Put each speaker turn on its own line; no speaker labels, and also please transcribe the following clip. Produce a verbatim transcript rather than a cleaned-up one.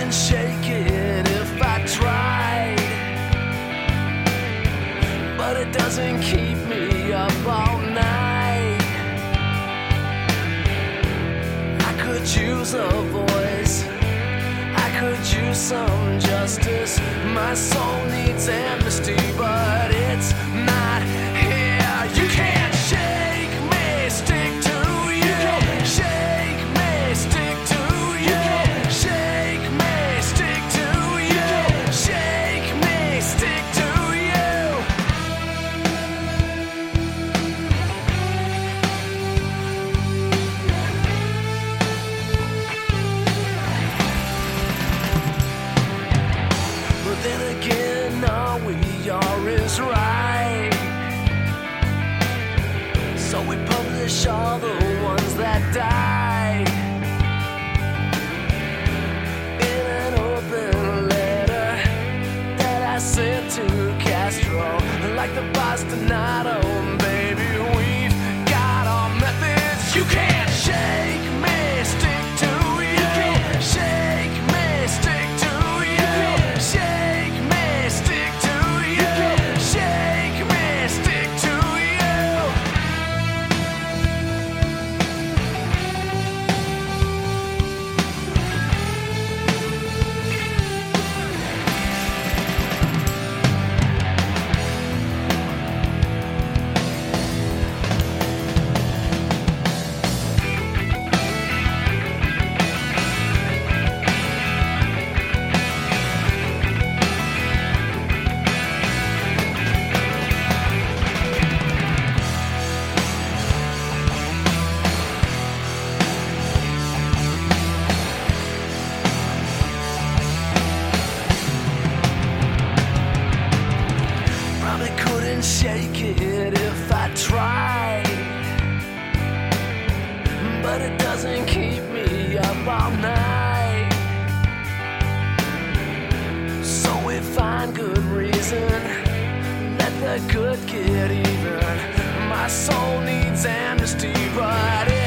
couldn't shake it if I tried, but it doesn't keep me up all night. I could use a voice, I could use some justice. My soul needs amnesty, but it's not here. You can't shake me, stick to you. Shake me, stick to you. Shake me, stick to you. Shake me, stick to you. But then again, all we are is right. So we publish all the ones that died in an open letter that I sent to Castro. Like the bastinado, baby, we've got our methods. You can't shake me, stick to you. Shake me, stick to you. Shake me, stick to you. Shake me, stick to you. Probably couldn't shake it if I tried, but it doesn't keep me up all night. So we find good reason, let the good get even. My soul needs amnesty, but it